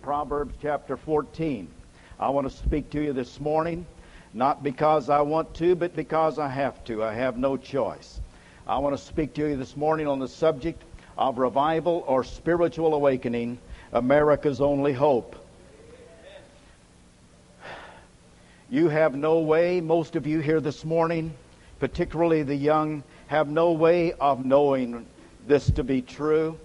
Proverbs chapter 14. I want to speak to you this morning, not because I want to, but because I have to. I have no choice. I want to speak to you this morning on the subject of revival or spiritual awakening, America's only hope. You have no way, most of you here this morning, particularly the young, have no way of knowing this to be true.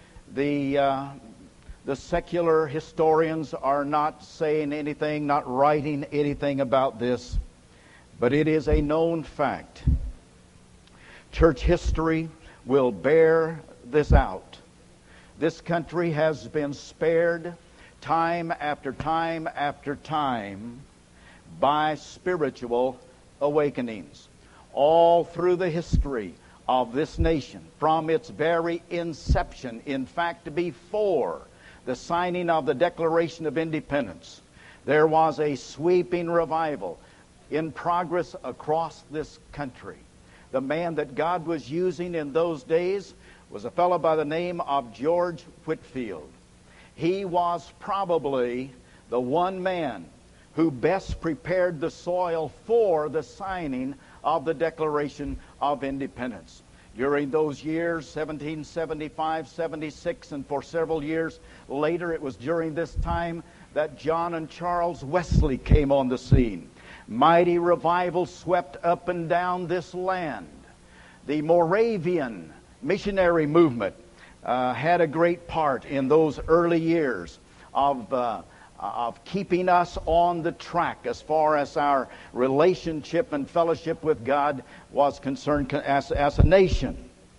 The secular historians are not saying anything, not writing anything about this, but it is a known fact. Church history will bear this out. This country has been spared time after time after time by spiritual awakenings. All through the history of this nation, from its very inception, in fact, before the signing of the Declaration of Independence, there was a sweeping revival in progress across this country. The man that God was using in those days was a fellow by the name of George Whitefield. He was probably the one man who best prepared the soil for the signing of the Declaration of Independence. During those years, 1775, 76, and for several years later, it was during this time that John and Charles Wesley came on the scene. Mighty revival swept up and down this land. The Moravian missionary movement had a great part in those early years of keeping us on the track as far as our relationship and fellowship with God was concerned as a nation.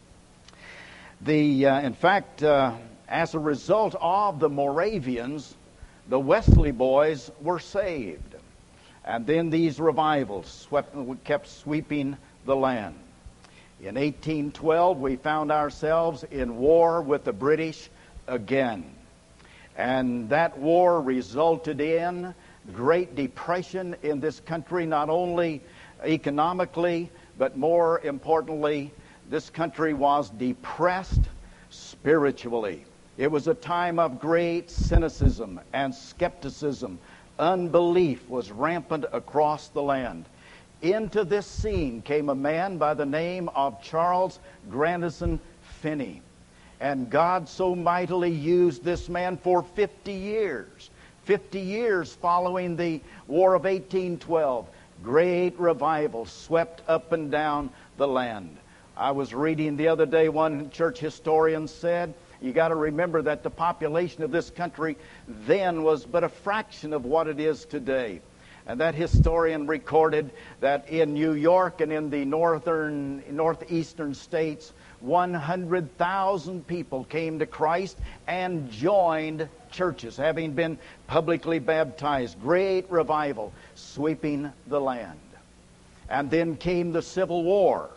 In fact, as a result of the Moravians, the Wesley boys were saved. And then these revivals kept sweeping the land. In 1812, we found ourselves in war with the British again. And that war resulted in Great Depression in this country, not only economically, but more importantly, this country was depressed spiritually. It was a time of great cynicism and skepticism. Unbelief was rampant across the land. Into this scene came a man by the name of Charles Grandison Finney. And God so mightily used this man for 50 years. 50 years following the War of 1812. Great revival swept up and down the land. I was reading the other day, one church historian said, you got to remember that the population of this country then was but a fraction of what it is today. And that historian recorded that in New York and in the northeastern states, 100,000 people came to Christ and joined churches, having been publicly baptized. Great revival sweeping the land. And then came the Civil War.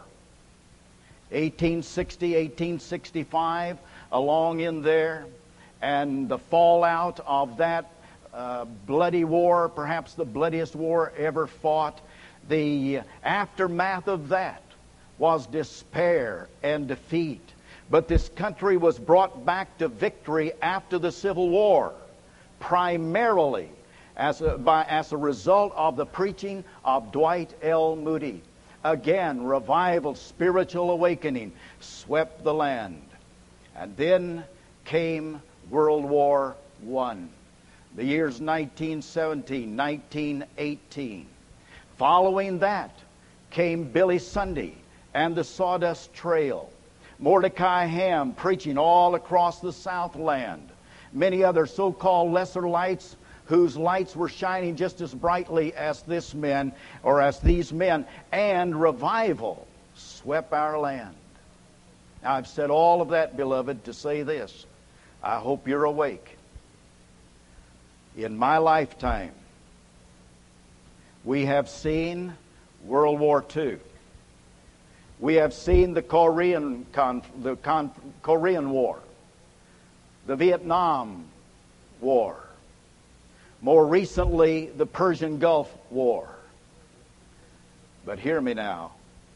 1860, 1865, along in there. And the fallout of that bloody war, perhaps the bloodiest war ever fought. The aftermath of that was despair and defeat. But this country was brought back to victory after the Civil War, primarily as a result of the preaching of Dwight L. Moody. Again, revival, spiritual awakening swept the land. And then came World War I. The years 1917, 1918. Following that came Billy Sunday and the Sawdust Trail. Mordecai Ham preaching all across the Southland. Many other so-called lesser lights whose lights were shining just as brightly as these men. And revival swept our land. Now, I've said all of that, beloved, to say this. I hope you're awake. In my lifetime, we have seen World War II. We have seen the Korean War, the Vietnam War, more recently the Persian Gulf War. But hear me now.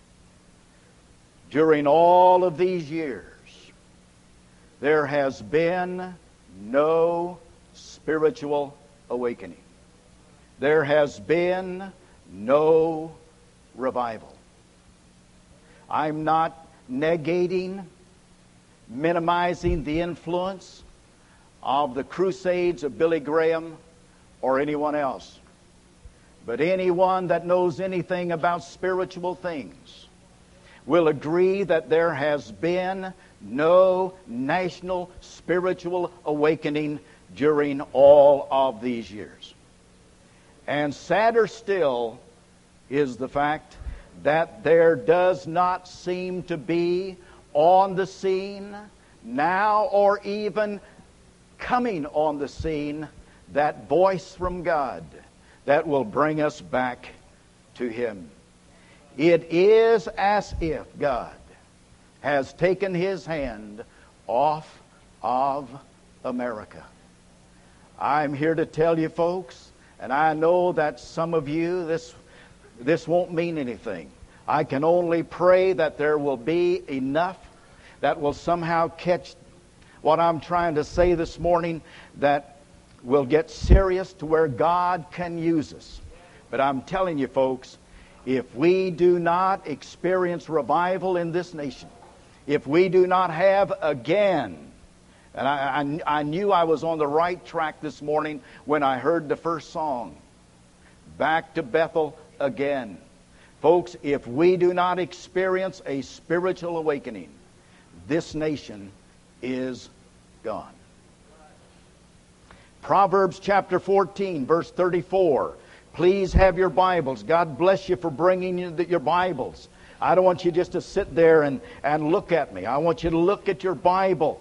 During all of these years, there has been no spiritual awakening. There has been no revival. I'm not negating, minimizing the influence of the crusades of Billy Graham or anyone else. But anyone that knows anything about spiritual things will agree that there has been no national spiritual awakening during all of these years. And sadder still is the fact that there does not seem to be on the scene now, or even coming on the scene, that voice from God that will bring us back to Him. It is as if God has taken His hand off of America. I'm here to tell you, folks, and I know that some of you, this won't mean anything. I can only pray that there will be enough that will somehow catch what I'm trying to say this morning, that will get serious to where God can use us. But I'm telling you, folks, if we do not experience revival in this nation, if we do not have again, and I knew I was on the right track this morning when I heard the first song, Back to Bethel Again. Folks, if we do not experience a spiritual awakening, this nation is gone. Proverbs chapter 14, verse 34. Please have your Bibles. God bless you for bringing your Bibles. I don't want you just to sit there and look at me. I want you to look at your Bible.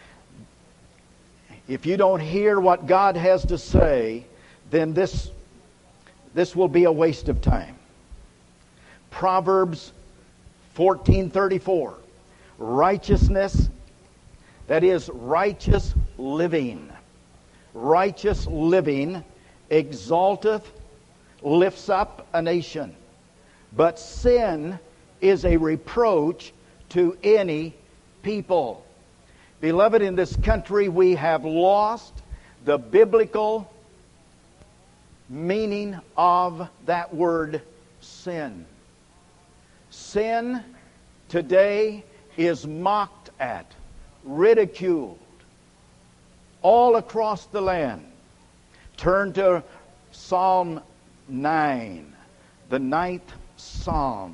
If you don't hear what God has to say, then this will be a waste of time. Proverbs 14:34. Righteousness, that is righteous living. Righteous living exalteth, lifts up a nation. But sin is a reproach to any people. Beloved, in this country we have lost the biblical meaning of that word sin. Sin today is mocked at, ridiculed, all across the land. Turn to Psalm 9, the 9th Psalm.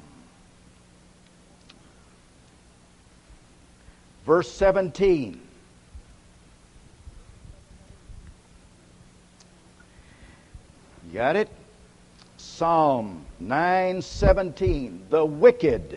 Verse 17. You got it? Psalm 9:17. The wicked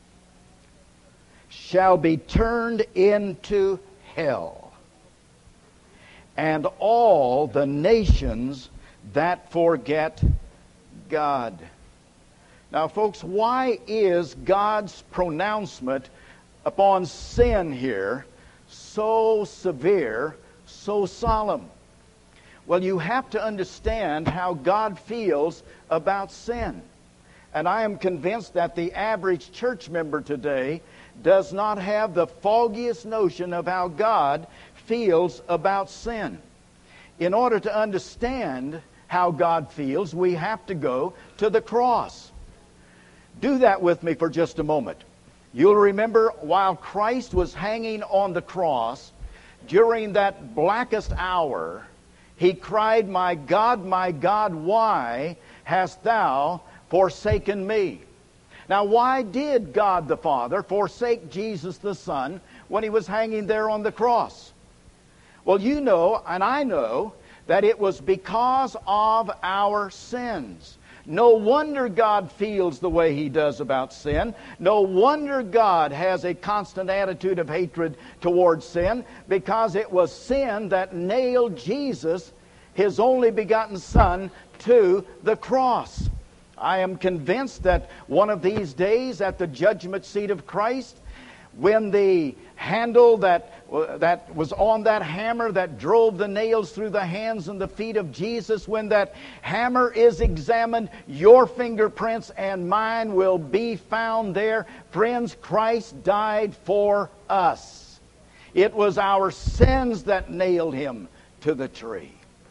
shall be turned into hell, and all the nations that forget God. Now, folks, why is God's pronouncement upon sin here so severe, so solemn? Well, you have to understand how God feels about sin. And I am convinced that the average church member today does not have the foggiest notion of how God feels about sin. In order to understand how God feels, we have to go to the cross. Do that with me for just a moment. You'll remember while Christ was hanging on the cross, during that blackest hour, He cried, my God, why hast thou forsaken me?" Now, why did God the Father forsake Jesus the Son when He was hanging there on the cross? Well, you know, and I know, that it was because of our sins. No wonder God feels the way He does about sin. No wonder God has a constant attitude of hatred towards sin, because it was sin that nailed Jesus, His only begotten Son, to the cross. I am convinced that one of these days at the judgment seat of Christ, when the handle that was on that hammer that drove the nails through the hands and the feet of Jesus, when that hammer is examined, your fingerprints and mine will be found there. Friends, Christ died for us. It was our sins that nailed Him to the tree.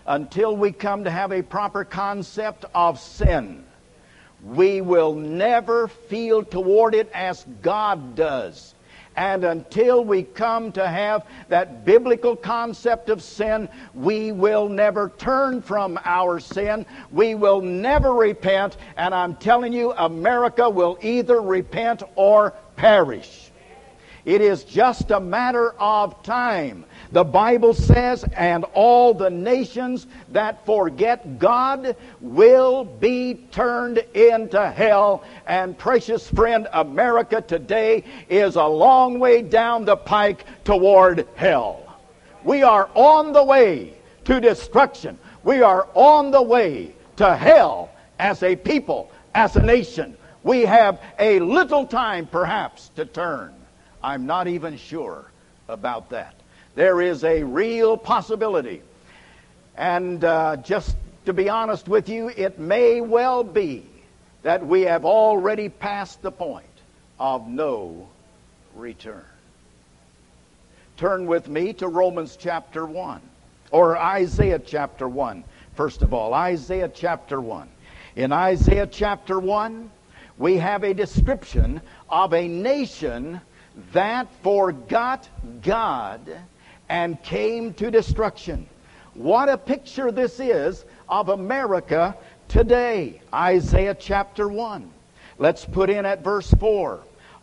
until we come to have a proper concept of sin, we will never feel toward it as God does. And until we come to have that biblical concept of sin, we will never turn from our sin. We will never repent. And I'm telling you, America will either repent or perish. It is just a matter of time. The Bible says, and all the nations that forget God will be turned into hell. And precious friend, America today is a long way down the pike toward hell. We are on the way to destruction. We are on the way to hell as a people, as a nation. We have a little time perhaps to turn. I'm not even sure about that. There is a real possibility. And just to be honest with you, it may well be that we have already passed the point of no return. Turn with me to Romans chapter 1, or Isaiah chapter 1, first of all. Isaiah chapter 1. In Isaiah chapter 1, we have a description of a nation that forgot God and came to destruction. What a picture this is of America today. Isaiah chapter 1. Let's put in at verse 4.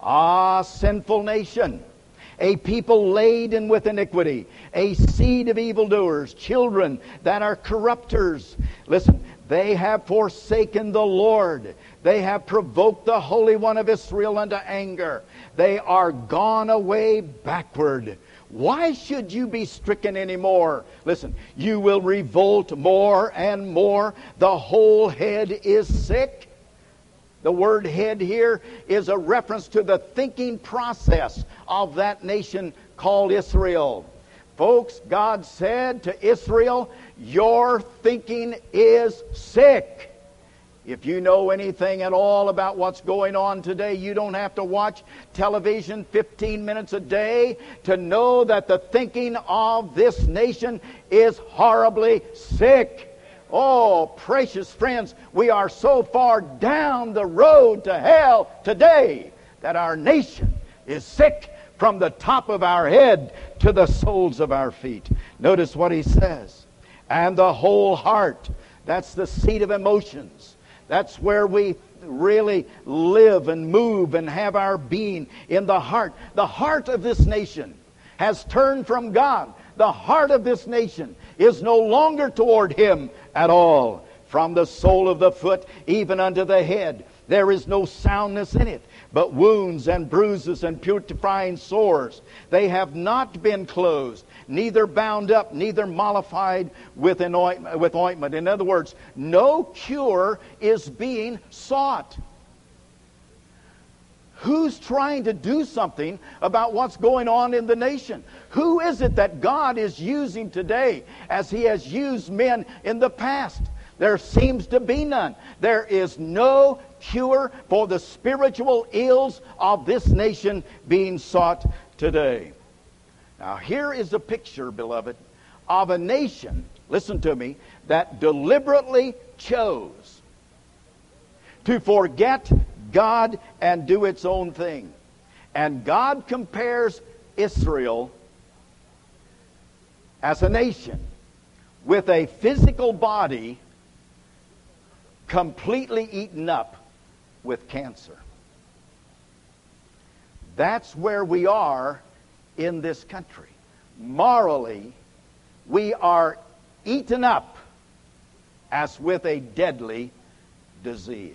Ah, sinful nation, a people laden with iniquity, a seed of evildoers, children that are corrupters. Listen, they have forsaken the Lord. They have provoked the Holy One of Israel unto anger. They are gone away backward. Why should you be stricken anymore? Listen, you will revolt more and more. The whole head is sick. The word head here is a reference to the thinking process of that nation called Israel. Folks, God said to Israel, your thinking is sick. If you know anything at all about what's going on today, you don't have to watch television 15 minutes a day to know that the thinking of this nation is horribly sick. Oh, precious friends, we are so far down the road to hell today that our nation is sick from the top of our head to the soles of our feet. Notice what he says. And the whole heart, that's the seat of emotions. That's where we really live and move and have our being, in the heart. The heart of this nation has turned from God. The heart of this nation is no longer toward Him at all. From the sole of the foot even unto the head, there is no soundness in it, but wounds and bruises and putrefying sores. They have not been closed, neither bound up, neither mollified with ointment. In other words, no cure is being sought. Who's trying to do something about what's going on in the nation? Who is it that God is using today as He has used men in the past? There seems to be none. There is no cure for the spiritual ills of this nation being sought today. Now here is a picture, beloved, of a nation, listen to me, that deliberately chose to forget God and do its own thing. And God compares Israel as a nation with a physical body completely eaten up with cancer. That's where we are in this country. Morally, we are eaten up as with a deadly disease.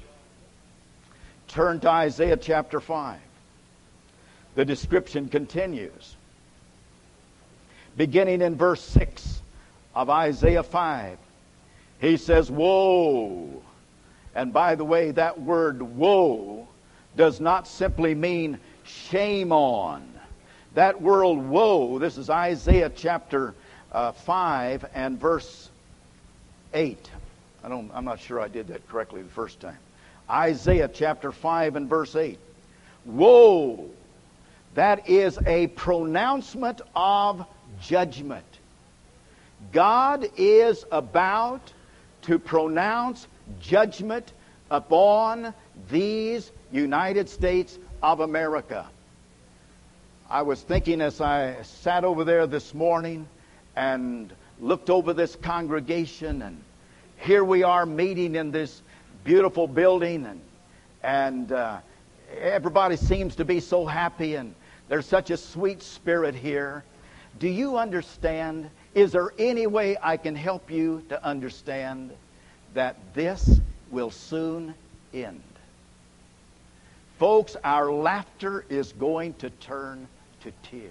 Turn to Isaiah chapter 5. The description continues. Beginning in verse 6 of Isaiah 5, he says, woe. And by the way, that word woe does not simply mean shame on. That word woe, this is Isaiah chapter 5 and verse 8. I'm not sure I did that correctly the first time. Isaiah chapter 5 and verse 8. Woe! That is a pronouncement of judgment. God is about to pronounce judgment upon these United States of America. I was thinking as I sat over there this morning and looked over this congregation, and here we are meeting in this beautiful building, and everybody seems to be so happy, and there's such a sweet spirit here. Do you understand? Is there any way I can help you to understand that this will soon end? Folks, our laughter is going to turn to tears.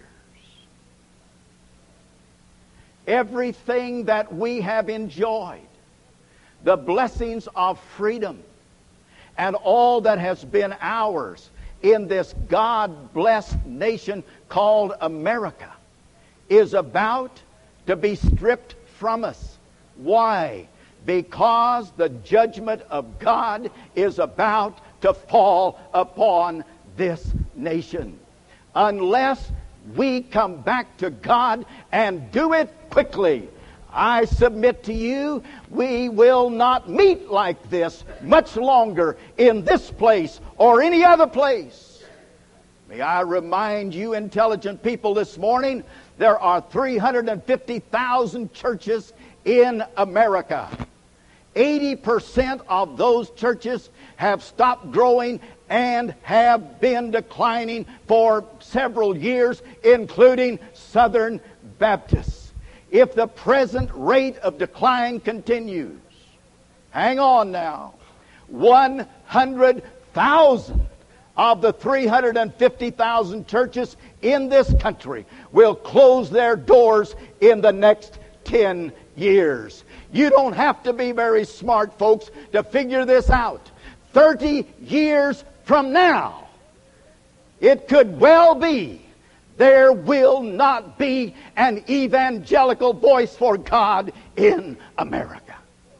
Everything that we have enjoyed, the blessings of freedom, and all that has been ours in this God-blessed nation called America, is about to be stripped from us. Why? Because the judgment of God is about to fall upon this nation. Unless we come back to God and do it quickly, I submit to you, we will not meet like this much longer in this place or any other place. May I remind you, intelligent people, this morning, there are 350,000 churches in America. 80% of those churches have stopped growing and have been declining for several years, including Southern Baptists. If the present rate of decline continues, hang on now, 100,000 of the 350,000 churches in this country will close their doors in the next 10 years. You don't have to be very smart, folks, to figure this out. 30 years from now, it could well be there will not be an evangelical voice for God in America.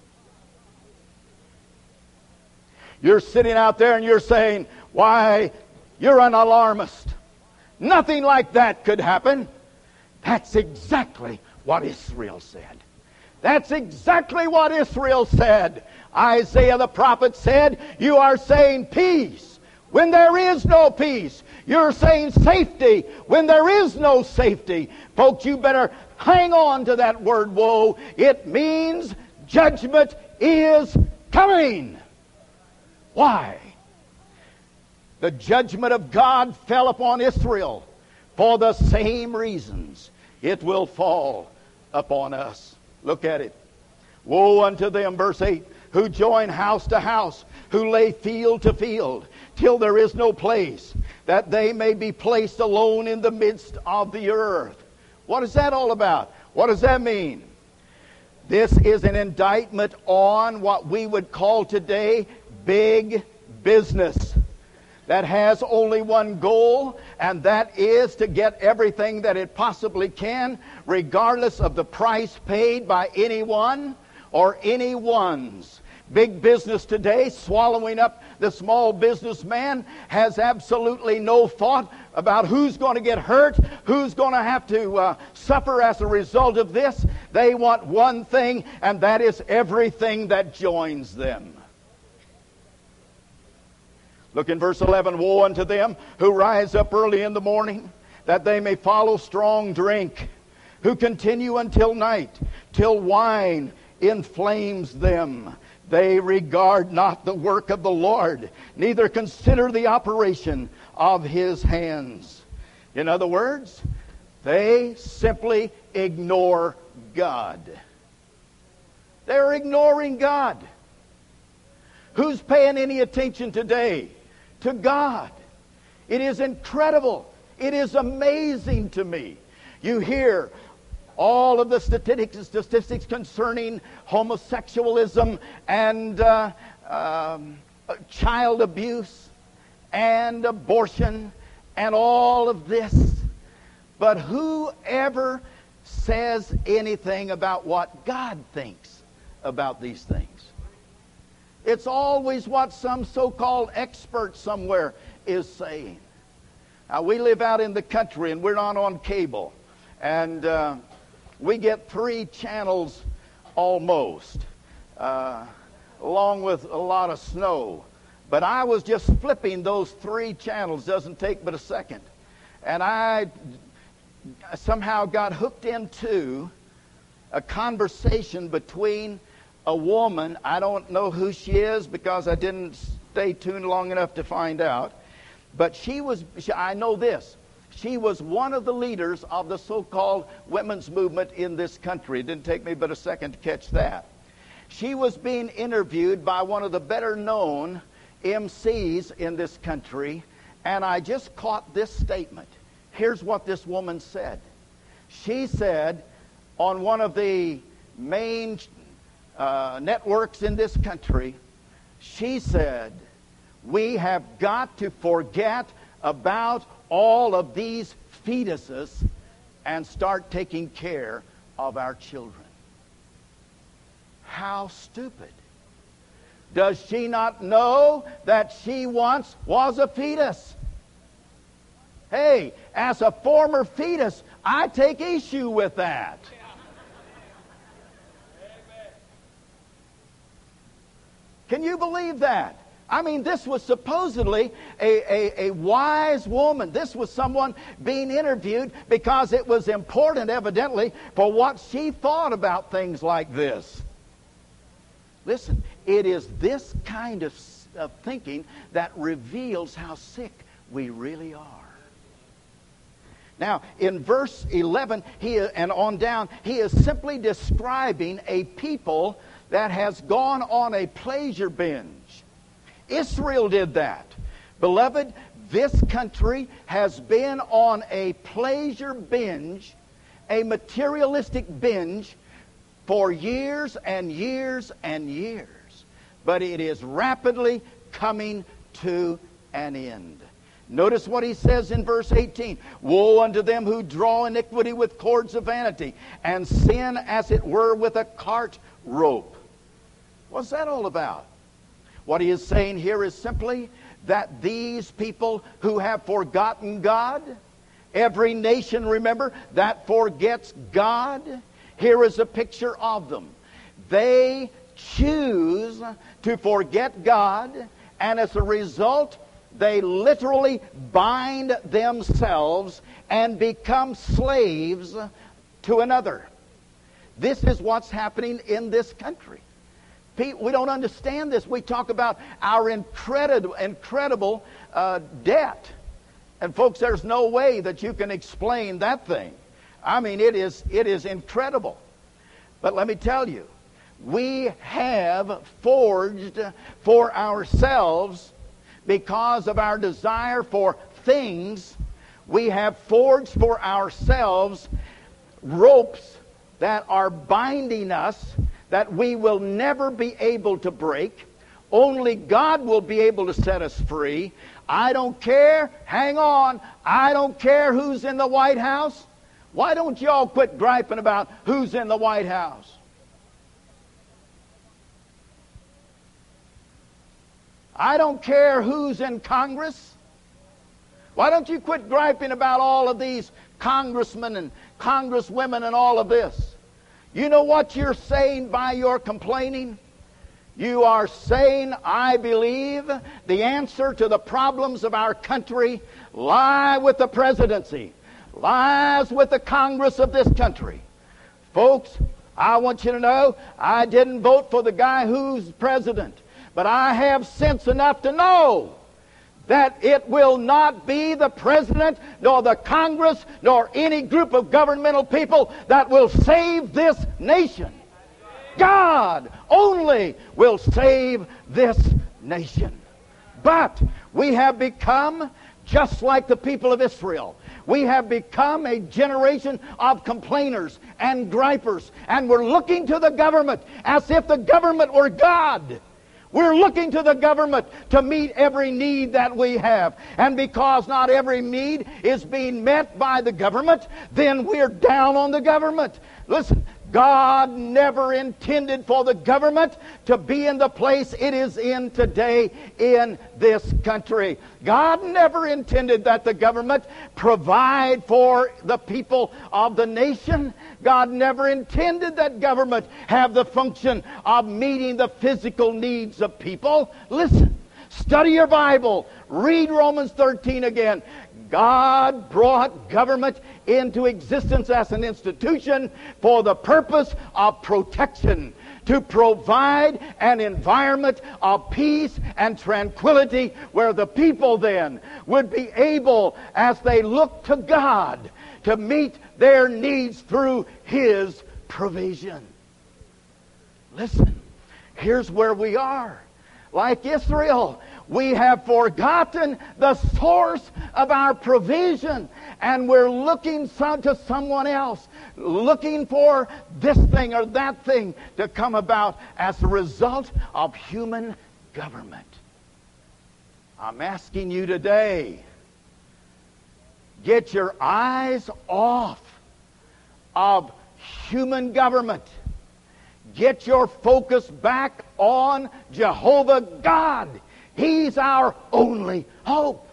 You're sitting out there and you're saying, why, you're an alarmist. Nothing like that could happen. That's exactly what Israel said. That's exactly what Israel said. Isaiah the prophet said, you are saying peace when there is no peace. You're saying safety when there is no safety. Folks, you better hang on to that word woe. It means judgment is coming. Why? The judgment of God fell upon Israel for the same reasons it will fall upon us. Look at it. Woe unto them, verse 8, who join house to house, who lay field to field, till there is no place, that they may be placed alone in the midst of the earth. What is that all about? What does that mean? This is an indictment on what we would call today big business, that has only one goal, and that is to get everything that it possibly can, regardless of the price paid by anyone or anyone's. Big business today, swallowing up the small businessman, has absolutely no thought about who's going to get hurt, who's going to have to suffer as a result of this. They want one thing, and that is everything that joins them. Look in verse 11. Woe unto them who rise up early in the morning, that they may follow strong drink, who continue until night, till wine inflames them. They regard not the work of the Lord, neither consider the operation of his hands. In other words, they simply ignore God. They're ignoring God. Who's paying any attention today to God? It is incredible. It is amazing to me. You hear all of the statistics concerning homosexualism and child abuse and abortion and all of this. But whoever says anything about what God thinks about these things? It's always what some so-called expert somewhere is saying. Now, we live out in the country and we're not on cable. And we get 3 channels almost, along with a lot of snow. But I was just flipping those 3 channels, doesn't take but a second. And I somehow got hooked into a conversation between a woman. I don't know who she is because I didn't stay tuned long enough to find out. But I know this. She was one of the leaders of the so-called women's movement in this country. It didn't take me but a second to catch that. She was being interviewed by one of the better known MCs in this country, and I just caught this statement. Here's what this woman said. She said on one of the main networks in this country, she said, we have got to forget about all of these fetuses and start taking care of our children. How stupid. Does she not know that she once was a fetus? Hey, as a former fetus, I take issue with that. Can you believe that? I mean, this was supposedly a wise woman. This was someone being interviewed because it was important, evidently, for what she thought about things like this. Listen, it is this kind of thinking that reveals how sick we really are. Now, in verse 11 and on down, he is simply describing a people that has gone on a pleasure binge. Israel did that. Beloved, this country has been on a pleasure binge, a materialistic binge, for years and years and years. But it is rapidly coming to an end. Notice what he says in verse 18. Woe unto them who draw iniquity with cords of vanity, and sin as it were with a cart rope. What's that all about? What he is saying here is simply that these people who have forgotten God, every nation, remember, that forgets God, here is a picture of them. They choose to forget God, and as a result, they literally bind themselves and become slaves to another. This is what's happening in this country. We don't understand this. We talk about our incredible debt. And folks, there's no way that you can explain that thing. I mean, it is incredible. But let me tell you, we have forged for ourselves, because of our desire for things, we have forged for ourselves ropes that are binding us, that we will never be able to break. Only God will be able to set us free. I don't care. Hang on. I don't care who's in the White House. Why don't you all quit griping about who's in the White House? I don't care who's in Congress. Why don't you quit griping about all of these congressmen and congresswomen and all of this? You know what you're saying by your complaining? You are saying, I believe the answer to the problems of our country lie with the presidency, lies with the Congress of this country. Folks, I want you to know, I didn't vote for the guy who's president. But I have sense enough to know that it will not be the president, nor the Congress, nor any group of governmental people that will save this nation. God only will save this nation. But we have become just like the people of Israel. We have become a generation of complainers and gripers, and we're looking to the government as if the government were God. We're looking to the government to meet every need that we have. And because not every need is being met by the government, then we're down on the government. Listen, God never intended for the government to be in the place it is in today in this country. God never intended that the government provide for the people of the nation. God never intended that government have the function of meeting the physical needs of people. Listen, study your Bible. Read Romans 13 again. God brought government into existence as an institution for the purpose of protection, to provide an environment of peace and tranquility where the people then would be able, as they look to God, to meet their needs through His provision. Listen, here's where we are. Like Israel, we have forgotten the source of our provision, and we're looking to someone else, looking for this thing or that thing to come about as a result of human government. I'm asking you today, get your eyes off of human government. Get your focus back on Jehovah God. He's our only hope.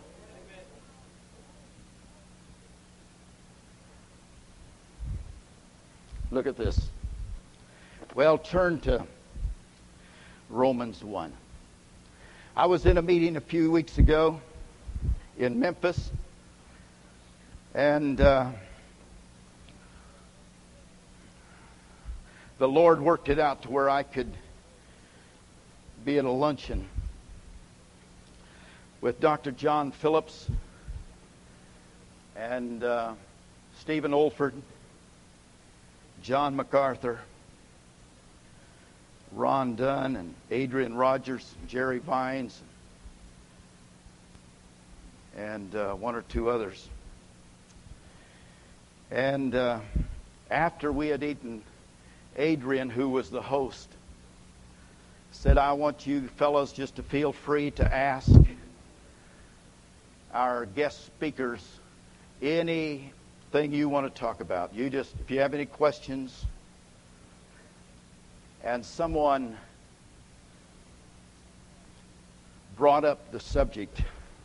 Look at this. Well, turn to Romans 1. I was in a meeting a few weeks ago in Memphis, and the Lord worked it out to where I could be at a luncheon with Dr. John Phillips and Stephen Olford, John MacArthur, Ron Dunn, and Adrian Rogers, Jerry Vines, and one or two others. And after we had eaten, Adrian, who was the host, said, I want you fellows just to feel free to ask our guest speakers anything you want to talk about. You just, if you have any questions. And someone brought up the subject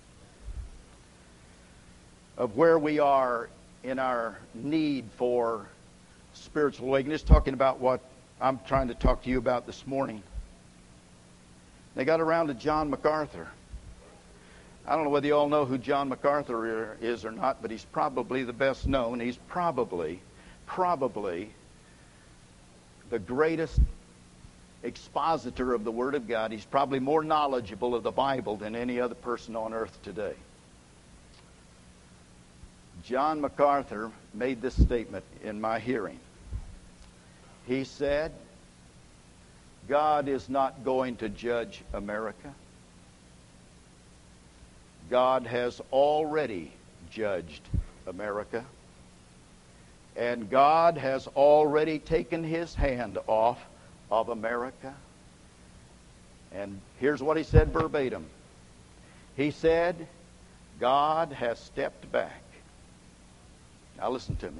of where we are in our need for spiritual awakening. Just talking about what I'm trying to talk to you about this morning. They got around to John MacArthur. I don't know whether you all know who John MacArthur is or not, but he's probably the best known. He's probably the greatest expositor of the Word of God. He's probably more knowledgeable of the Bible than any other person on earth today. John MacArthur made this statement in my hearing. He said, God is not going to judge America. God has already judged America. And God has already taken His hand off of America. And here's what he said verbatim. He said, God has stepped back. Now listen to me.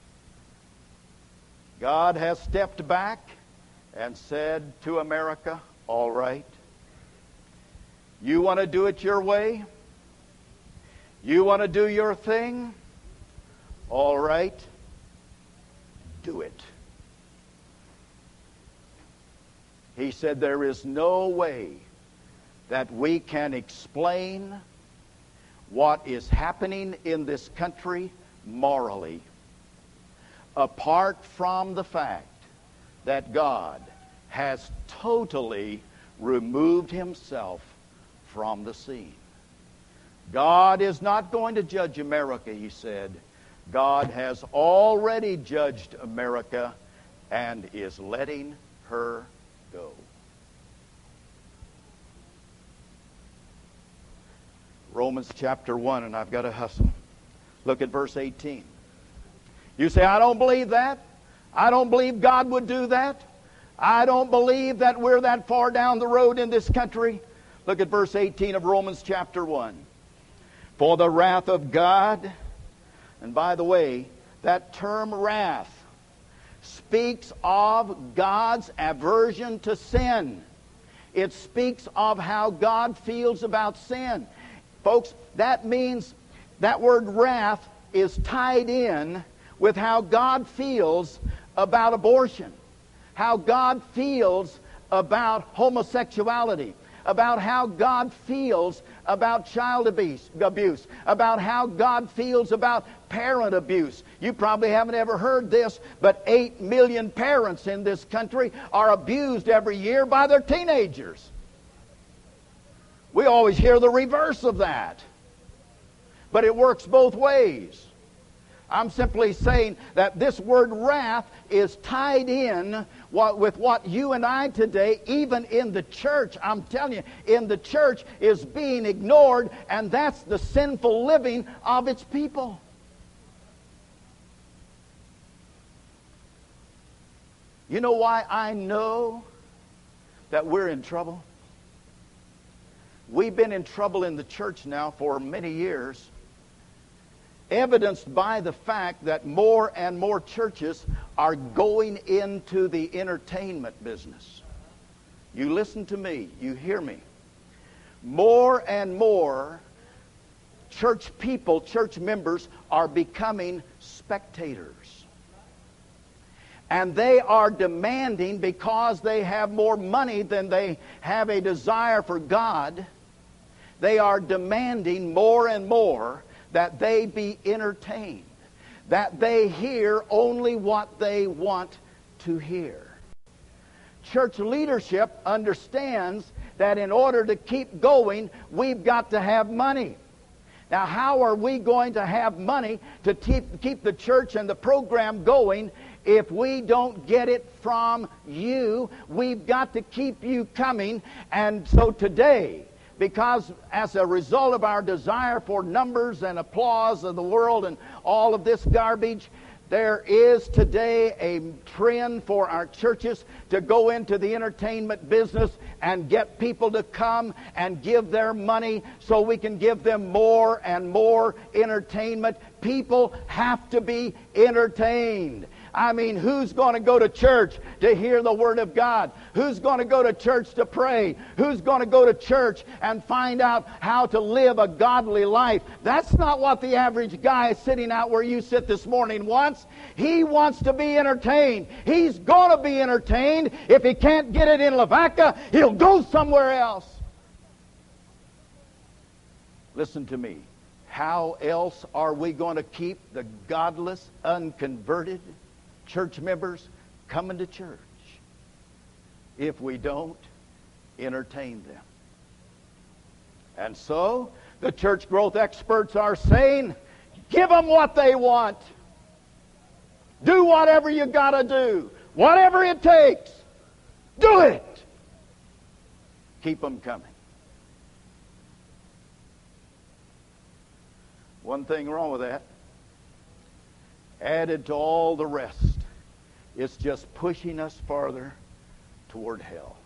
God has stepped back and said to America, all right, you want to do it your way? You want to do your thing? All right, do it. He said there is no way that we can explain what is happening in this country morally apart from the fact that God has totally removed Himself from the scene. God is not going to judge America, he said. God has already judged America and is letting her go. Romans chapter 1, and I've got to hustle. Look at verse 18. You say, I don't believe that. I don't believe God would do that. I don't believe that we're that far down the road in this country. Look at verse 18 of Romans chapter 1. For the wrath of God, and by the way, that term wrath speaks of God's aversion to sin. It speaks of how God feels about sin. Folks, that means that word wrath is tied in with how God feels about abortion, how God feels about homosexuality, about how God feels about child abuse, about how God feels about parent abuse. You probably haven't ever heard this, but 8 million parents in this country are abused every year by their teenagers. We always hear the reverse of that. But it works both ways. I'm simply saying that this word wrath is tied in with what you and I today, even in the church, I'm telling you, in the church is being ignored, and that's the sinful living of its people. You know why I know that we're in trouble? We've been in trouble in the church now for many years, evidenced by the fact that more and more churches are going into the entertainment business. You listen to me, you hear me. More and more church people, church members are becoming spectators. And they are demanding, because they have more money than they have a desire for God, they are demanding more and more that they be entertained, that they hear only what they want to hear. Church leadership understands that in order to keep going, we've got to have money. Now, how are we going to have money to keep the church and the program going if we don't get it from you? We've got to keep you coming. And so today, because as a result of our desire for numbers and applause of the world and all of this garbage, there is today a trend for our churches to go into the entertainment business and get people to come and give their money so we can give them more and more entertainment. People have to be entertained. I mean, who's going to go to church to hear the Word of God? Who's going to go to church to pray? Who's going to go to church and find out how to live a godly life? That's not what the average guy sitting out where you sit this morning wants. He wants to be entertained. He's going to be entertained. If he can't get it in Lavaca, he'll go somewhere else. Listen to me. How else are we going to keep the godless, unconverted church members coming to church if we don't entertain them? And so the church growth experts are saying, give them what they want. Do whatever you got to do. Whatever it takes. Do it. Keep them coming. One thing wrong with that, added to all the rest, it's just pushing us farther toward hell.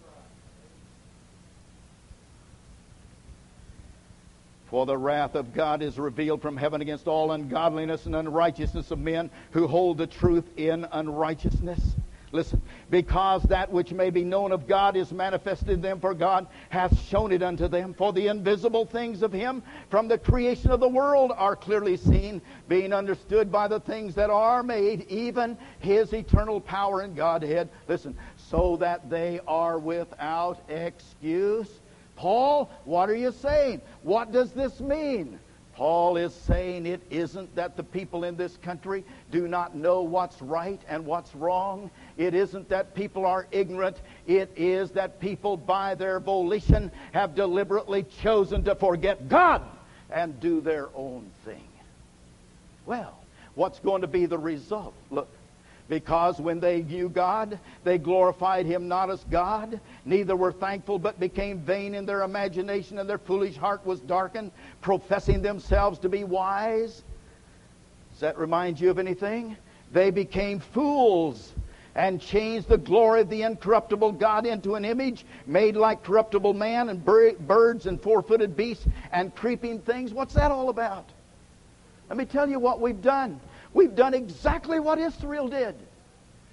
For the wrath of God is revealed from heaven against all ungodliness and unrighteousness of men who hold the truth in unrighteousness. Listen, because that which may be known of God is manifested in them, for God hath shown it unto them. For the invisible things of Him from the creation of the world are clearly seen, being understood by the things that are made, even His eternal power and Godhead. Listen, so that they are without excuse. Paul, what are you saying? What does this mean? Paul is saying it isn't that the people in this country do not know what's right and what's wrong. It isn't that people are ignorant. It is that people by their volition have deliberately chosen to forget God and do their own thing. Well, what's going to be the result? Look. Because when they knew God, they glorified Him not as God, neither were thankful, but became vain in their imagination, and their foolish heart was darkened, professing themselves to be wise. Does that remind you of anything? They became fools and changed the glory of the incorruptible God into an image made like corruptible man and birds and four-footed beasts and creeping things. What's that all about? Let me tell you what we've done. We've done exactly what Israel did.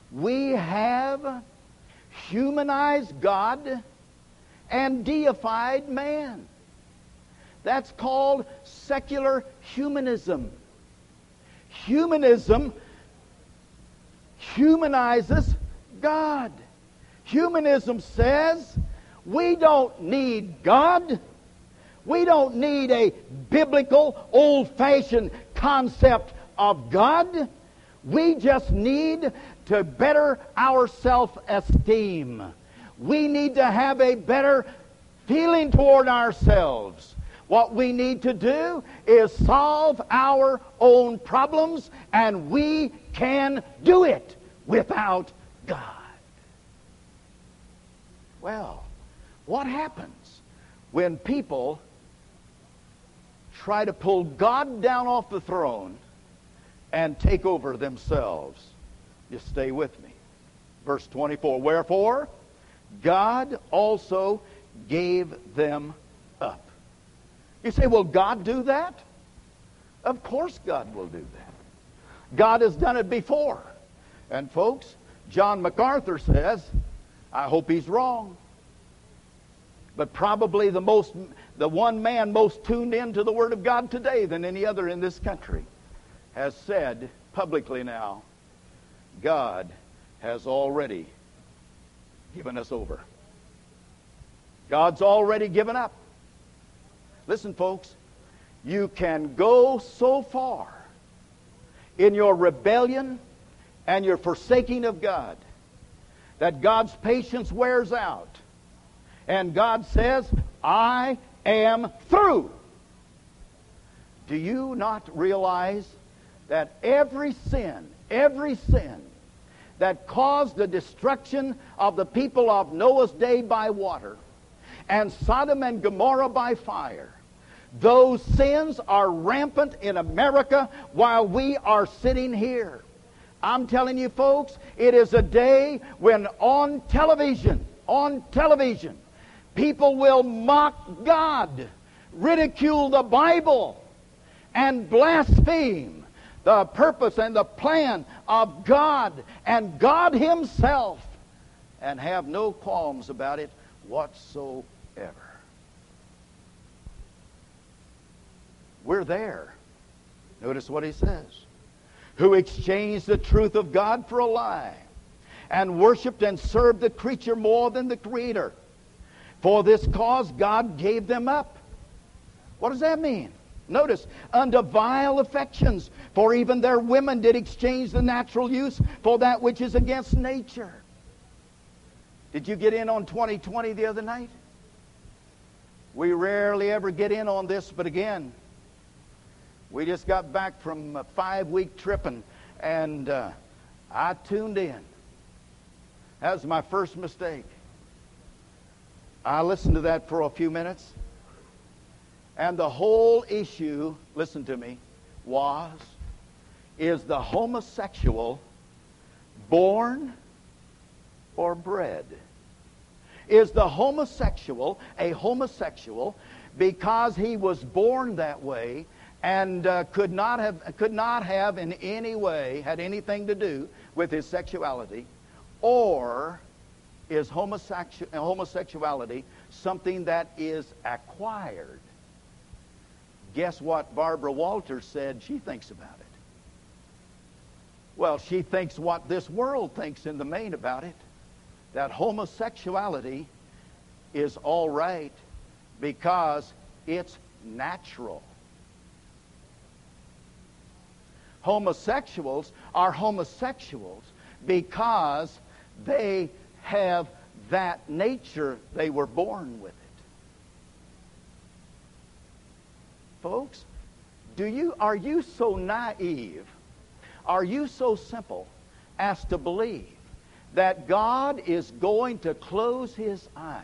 We have humanized God and deified man. That's called secular humanism. Humanism humanizes God. Humanism says we don't need God. We don't need a biblical, old-fashioned concept of God. We just need to better our self-esteem. We need to have a better feeling toward ourselves. What we need to do is solve our own problems, and we can do it without God. Well, what happens when people try to pull God down off the throne and take over themselves? Just stay with me. Verse 24, wherefore God also gave them up. You say, will God do that? Of course God will do that. God has done it before. And folks, John MacArthur says, I hope he's wrong, but probably the one man most tuned in to the Word of God today than any other in this country has said publicly now, God has already given us over. God's already given up. Listen, folks, you can go so far in your rebellion and your forsaking of God that God's patience wears out. And God says, I am through. Do you not realize that every sin that caused the destruction of the people of Noah's day by water and Sodom and Gomorrah by fire, those sins are rampant in America while we are sitting here? I'm telling you, folks, it is a day when on television, people will mock God, ridicule the Bible, and blaspheme the purpose and the plan of God and God Himself, and have no qualms about it whatsoever. We're there. Notice what he says. Who exchanged the truth of God for a lie, and worshipped and served the creature more than the Creator. For this cause God gave them up. What does that mean? Notice, unto vile affections, for even their women did exchange the natural use for that which is against nature. Did you get in on 2020 the other night? We rarely ever get in on this, but again, we just got back from a 5-week trip, and I tuned in. That was my first mistake. I listened to that for a few minutes, and the whole issue, listen to me, is the homosexual born or bred? Is the homosexual a homosexual because he was born that way and could not have in any way had anything to do with his sexuality? Or is homosexuality something that is acquired? Guess what Barbara Walters said she thinks about it? Well, she thinks what this world thinks in the main about it, that homosexuality is all right because it's natural. Homosexuals are homosexuals because they have that nature. They were born with it. Folks, are you so naive, are you so simple as to believe that God is going to close His eyes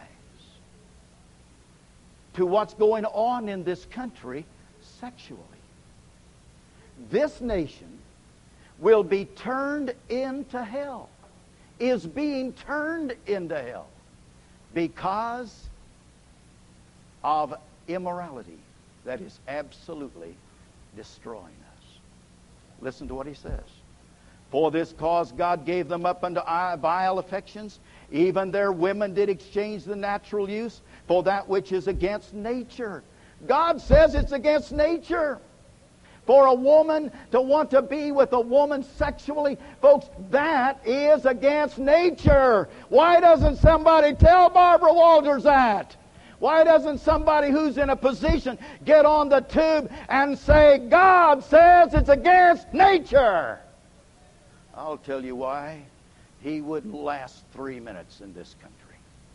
to what's going on in this country sexually? This nation will be turned into hell, is being turned into hell because of immorality that is absolutely destroying us. Listen to what he says. For this cause God gave them up unto vile affections. Even their women did exchange the natural use for that which is against nature. God says it's against nature. For a woman to want to be with a woman sexually, folks, that is against nature. Why doesn't somebody tell Barbara Walters that? Why doesn't somebody who's in a position get on the tube and say, God says it's against nature? I'll tell you why. He wouldn't last 3 minutes in this country.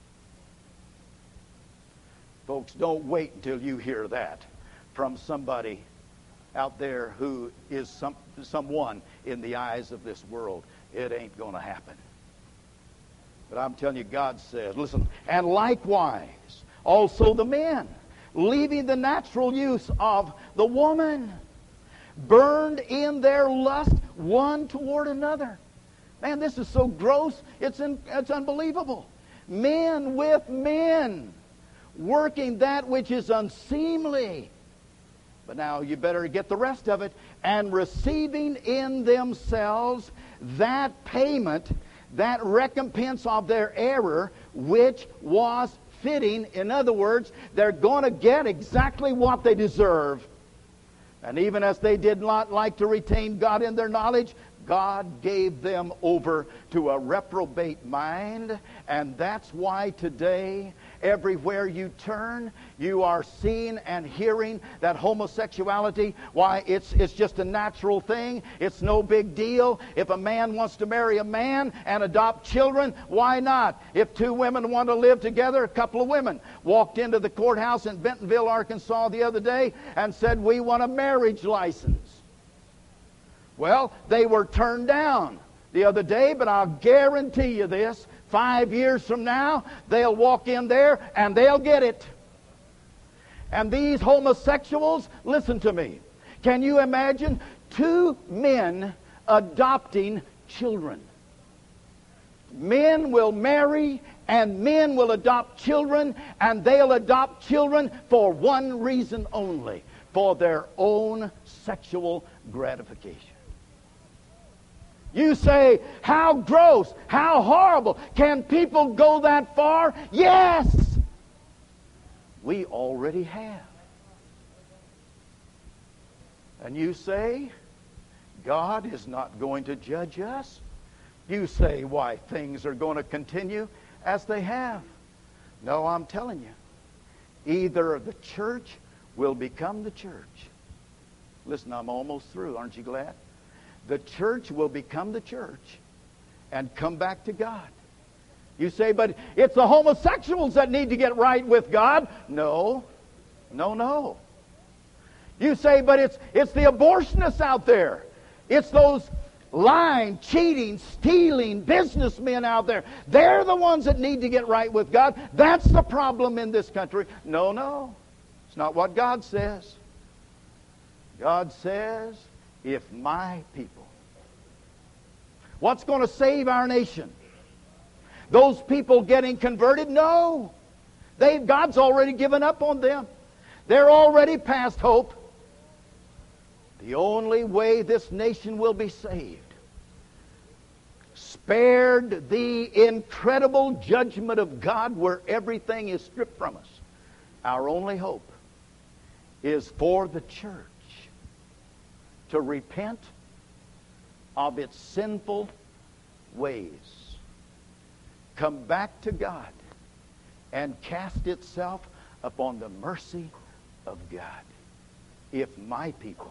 Folks, don't wait until you hear that from somebody out there who is someone in the eyes of this world. It ain't going to happen. But I'm telling you, God says, listen, and likewise, also the men, leaving the natural use of the woman, burned in their lust one toward another. Man, this is so gross, it's unbelievable. Men with men, working that which is unseemly. But now you better get the rest of it. And receiving in themselves that payment, that recompense of their error, which was fitting. In other words, they're going to get exactly what they deserve. And even as they did not like to retain God in their knowledge, God gave them over to a reprobate mind. And that's why today, everywhere you turn, you are seeing and hearing that homosexuality, why, it's just a natural thing. It's no big deal. If a man wants to marry a man and adopt children, why not? If two women want to live together, a couple of women walked into the courthouse in Bentonville, Arkansas the other day and said, we want a marriage license. Well, they were turned down the other day, but I'll guarantee you this, 5 years from now, they'll walk in there and they'll get it. And these homosexuals, listen to me, can you imagine two men adopting children? Men will marry and men will adopt children, and they'll adopt children for one reason only, for their own sexual gratification. You say, how gross, how horrible. Can people go that far? Yes. We already have. And you say, God is not going to judge us. You say, why, things are going to continue as they have. No, I'm telling you. Either the church will become the church. Listen, I'm almost through. Aren't you glad? The church will become the church and come back to God. You say, but it's the homosexuals that need to get right with God. No. No. You say, but it's the abortionists out there. It's those lying, cheating, stealing businessmen out there. They're the ones that need to get right with God. That's the problem in this country. No. It's not what God says. God says, if my people. What's going to save our nation? Those people getting converted? No. God's already given up on them. They're already past hope. The only way this nation will be saved, spared the incredible judgment of God where everything is stripped from us, our only hope is for the church to repent of its sinful ways, come back to God, and cast itself upon the mercy of God. If my people,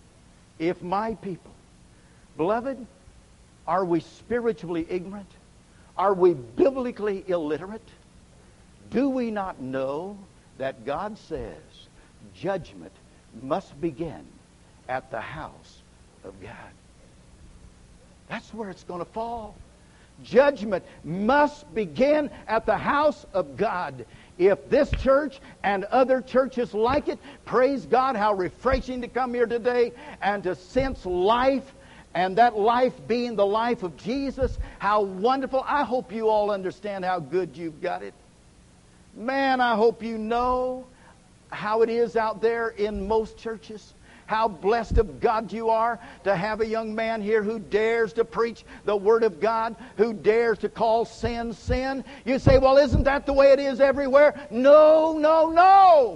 beloved, are we spiritually ignorant? Are we biblically illiterate? Do we not know that God says judgment must begin at the house of God? That's where it's going to fall. Judgment must begin at the house of God. If this church and other churches like it, praise God, how refreshing to come here today and to sense life, and that life being the life of Jesus. How wonderful. I hope you all understand how good you've got it. Man, I hope you know how it is out there in most churches. how blessed of God you are to have a young man here who dares to preach the Word of God, who dares to call sin, sin. You say, well, isn't that the way it is everywhere? No, no, no.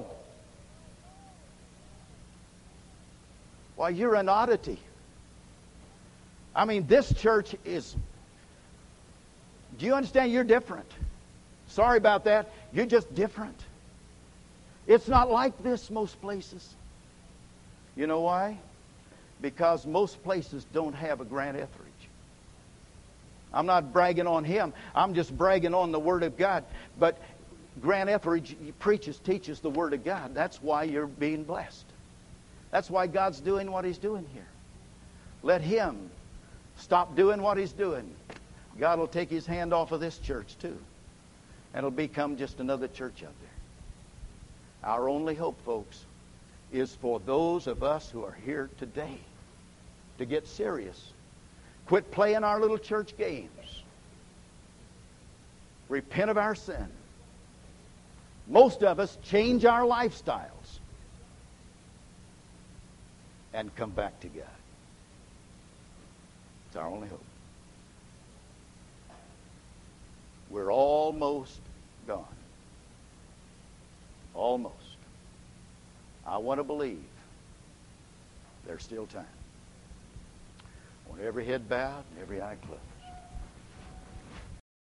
Why, you're an oddity. I mean, this church is... Do you understand? You're different. Sorry about that. You're just different. It's not like this most places. You know why? Because most places don't have a Grant Etheridge. I'm not bragging on him. I'm just bragging on the Word of God. But Grant Etheridge preaches, teaches the Word of God. That's why you're being blessed. That's why God's doing what He's doing here. Let Him stop doing what He's doing. God will take His hand off of this church too. And it'll become just another church out there. Our only hope, folks, is for those of us who are here today to get serious. Quit playing our little church games. Repent of our sin. Most of us change our lifestyles and come back to God. It's our only hope. We're almost gone. Almost. I want to believe there's still time. I want every head bowed and every eye closed.